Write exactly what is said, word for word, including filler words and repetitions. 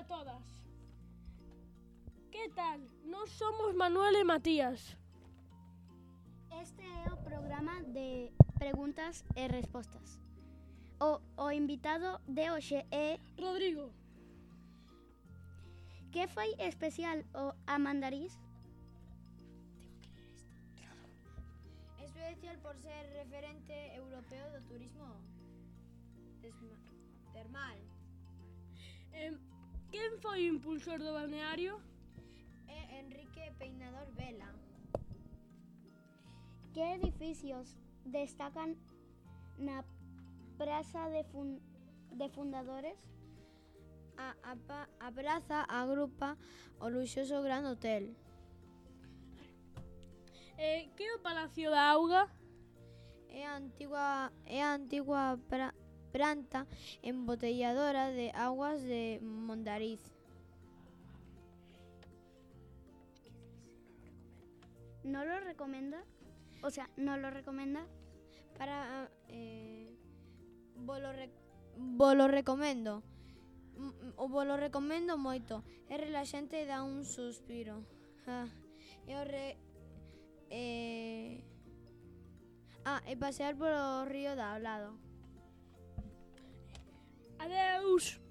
todas. Que tal? Nós somos Manuel e Matías. Este é o programa de preguntas e respostas. O, o invitado de hoxe é Rodrigo. que foi especial o Amandarís? Especial por ser referente europeo do turismo termal. Eh, quen foi o impulsor do balneario? É Enrique Peinador Vela. Que edificios destacan na Praza de, fun, de Fundadores? A, a, a praza agrupa o luxoso Gran Hotel. Eh, que é o Palacio da Auga? É a antigua, é a antigua pra, planta embotelladora de aguas de Mondariz. ¿No lo recomienda? O sea, ¿no lo recomienda? Para eh, volo, rec, volo recomendo. O volo recomendo moito. É relaxante e dá un suspiro. Ah, e o re, eh, ah, e pasear polo río da ao lado. Adeus.